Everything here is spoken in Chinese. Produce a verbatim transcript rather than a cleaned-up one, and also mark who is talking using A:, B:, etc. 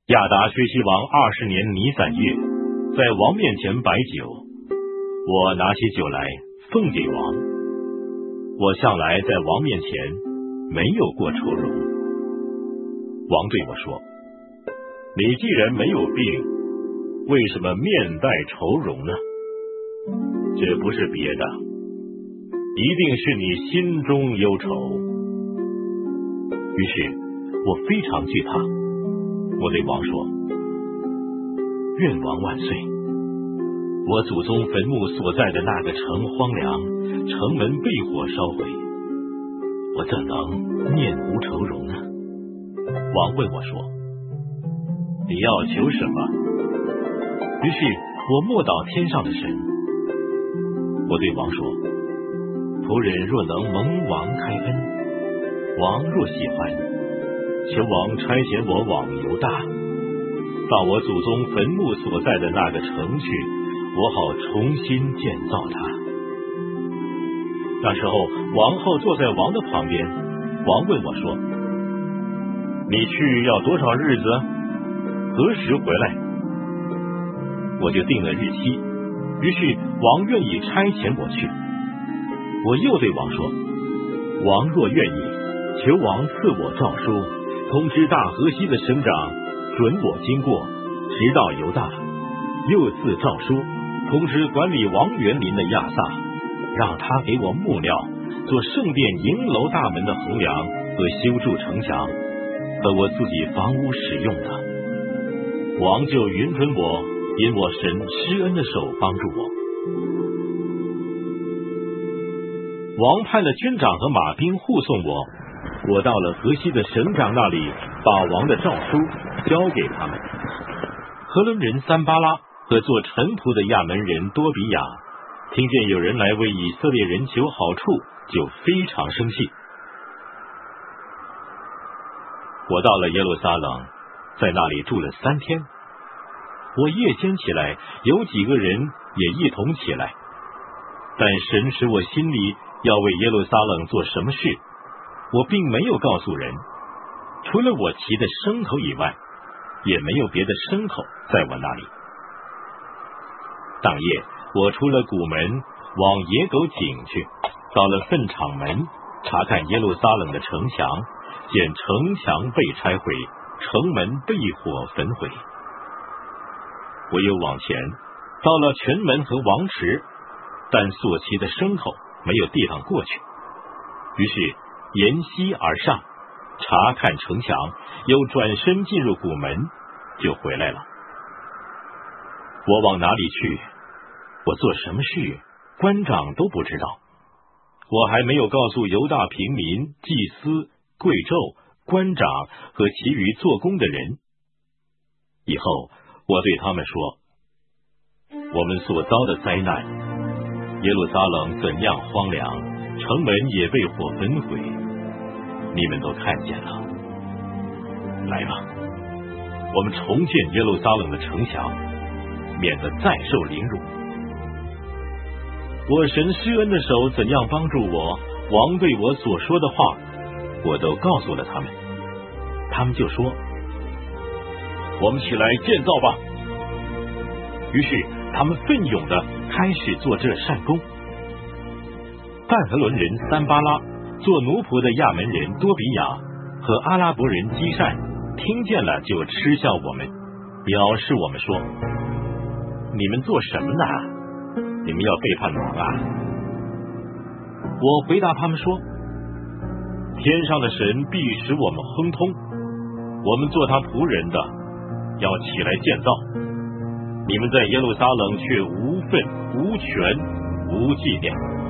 A: 亚达薛西王二十年尼散月，在王面前摆酒，我拿起酒来奉给王。我向来在王面前没有过愁容。王对我说：你既然没有病，为什么面带愁容呢？这不是别的，一定是你心中忧愁。于是我非常惧怕，我对王说：愿王万岁！我祖宗坟墓所在的那个城荒凉，城门被火烧毁，我怎能面无愁容呢？王问我说：你要求什么？于是我默祷天上的神。我对王说：仆人若能蒙王开恩，王若喜欢，求王差遣我往犹大，到我祖宗坟墓所在的那个城去，我好重新建造它。那时候王后坐在王的旁边，王问我说：你去要多少日子？何时回来？我就定了日期，于是王愿意差遣我去。我又对王说：王若愿意，求王赐我诏书，通知大河西的省长，准我经过，直到犹大；又赐诏书，通知管理王园林的亚萨，让他给我木料，做圣殿营楼大门的横梁和修筑城墙，和我自己房屋使用的。王就允准我，因我神施恩的手帮助我。王派了军长和马兵护送我，我到了河西的省长那里，把王的诏书交给他们。何伦人三巴拉和做臣仆的亚门人多比亚，听见有人来为以色列人求好处，就非常生气。我到了耶路撒冷，在那里住了三天。我夜间起来，有几个人也一同起来，但神使我心里要为耶路撒冷做什么事，我并没有告诉人。除了我骑的牲口以外，也没有别的牲口在我那里。当夜，我出了谷门，往野狗井去，到了粪场门，查看耶路撒冷的城墙，见城墙被拆毁，城门被火焚毁。我又往前，到了泉门和王池，但所骑的牲口没有地方过去，于是沿溪而上，查看城墙，又转身进入谷门，就回来了。我往哪里去，我做什么事，官长都不知道。我还没有告诉犹大平民、祭司、贵胄、官长和其余做工的人。以后我对他们说：我们所遭的灾难，耶路撒冷怎样荒凉，城门也被火焚毁，你们都看见了。来吧，我们重建耶路撒冷的城墙，免得再受凌辱。我神施恩的手怎样帮助我，王对我所说的话，我都告诉了他们。他们就说：我们起来建造吧。于是他们奋勇地开始做这善工。但和伦人三巴拉、做奴仆的亚门人多比亚和阿拉伯人基善听见了，就嗤笑我们，表示我们说：你们做什么呢？你们要背叛王啊！我回答他们说：天上的神必使我们亨通，我们做他仆人的要起来建造。你们在耶路撒冷却无份、无权、无祭奠。